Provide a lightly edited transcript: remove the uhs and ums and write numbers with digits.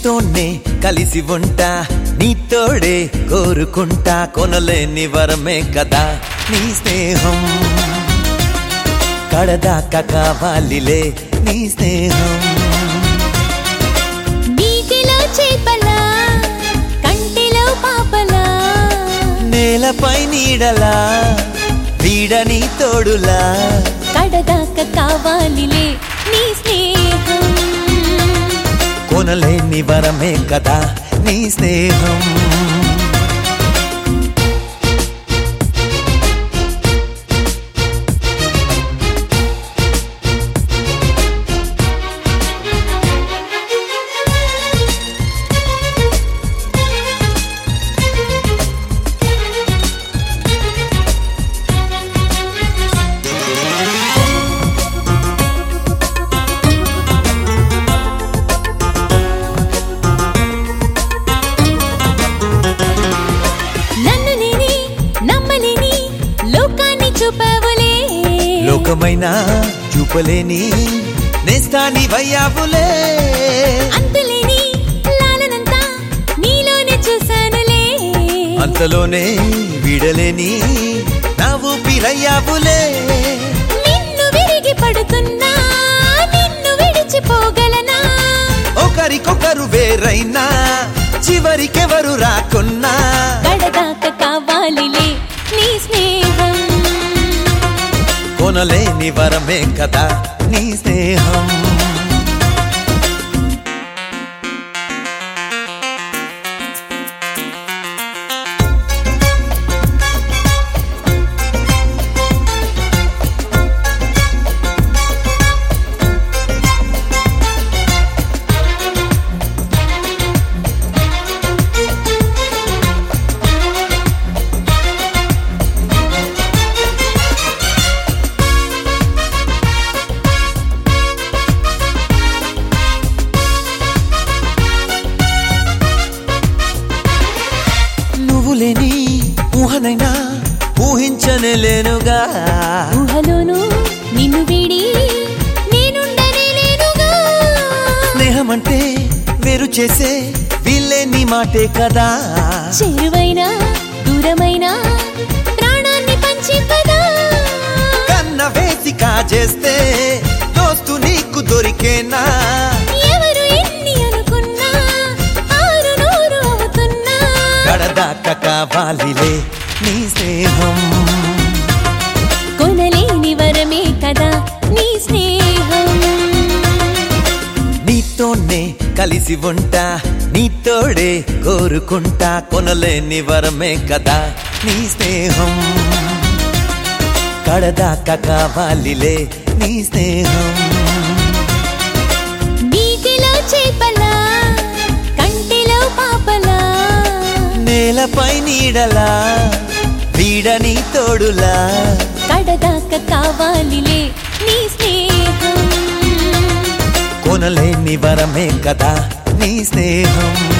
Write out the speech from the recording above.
నీతోనే కలిసి ఉంటా నీతోడే కోరుకుంటా కొనలేని వరమే కదా నీ స్నేహం కడదాకా కావాలిలే నీ స్నేహం నీటిలో చేపలా కంటిలో పాపలా నేలపై నీడలా వీడని తోడులా కడదాకా కావాలిలే నీ స్నేహం కొనలేని వరమే కదా నీ స్నేహం లోకమైనా చూపలేని నేస్తాని వయ్యావులే అంతులేని లాలనంతా నీలోనే చూసానులే అంతలోనే విడలేని నా ఊపిరయ్యావులే నిన్ను విరిగి పడుతున్నా నిన్ను విడిచిపోగలనా ఒకరికొకరు వేరైనా చివరికెవరు రాకున్నా కడదాకా కావాలిలే నీ స్నేహం కొనలేని వరమే కదా నీ స్నేహం లేని ఊహనైనా ఊహించనేలేనుగా ఊహలోను నిన్ను వీడి నేనుండనేలేనుగా స్నేహమంటే వేరు చేసే వీళ్ళేని మాటే కదా చేరువైనా దూరమైనా ప్రాణాన్ని పంచి కదా కన్న వేసి కాజేస్తే దోస్తు నీకు దొరికేనా ఎవరు ఎన్ని అనుకున్నా ఆరు నూరు అవుతున్నా కడదాకా కావాలిలే నీ స్నేహం కొనలేని వరమే కదా నీ స్నేహం నీతోనే కలిసి ఉంటా నీతోడే కోరుకుంటా కొనలేని వరమే కదా నీ స్నేహం కడదాకా కావాలిలే నీ స్నేహం నీటిలో చేపలా కంటిలో పాపలా నేలపై నీడలా వీడని తోడులా కడదాకా కావాలిలే నీ స్నేహం కొనలేని వరమే కదా నీ స్నేహం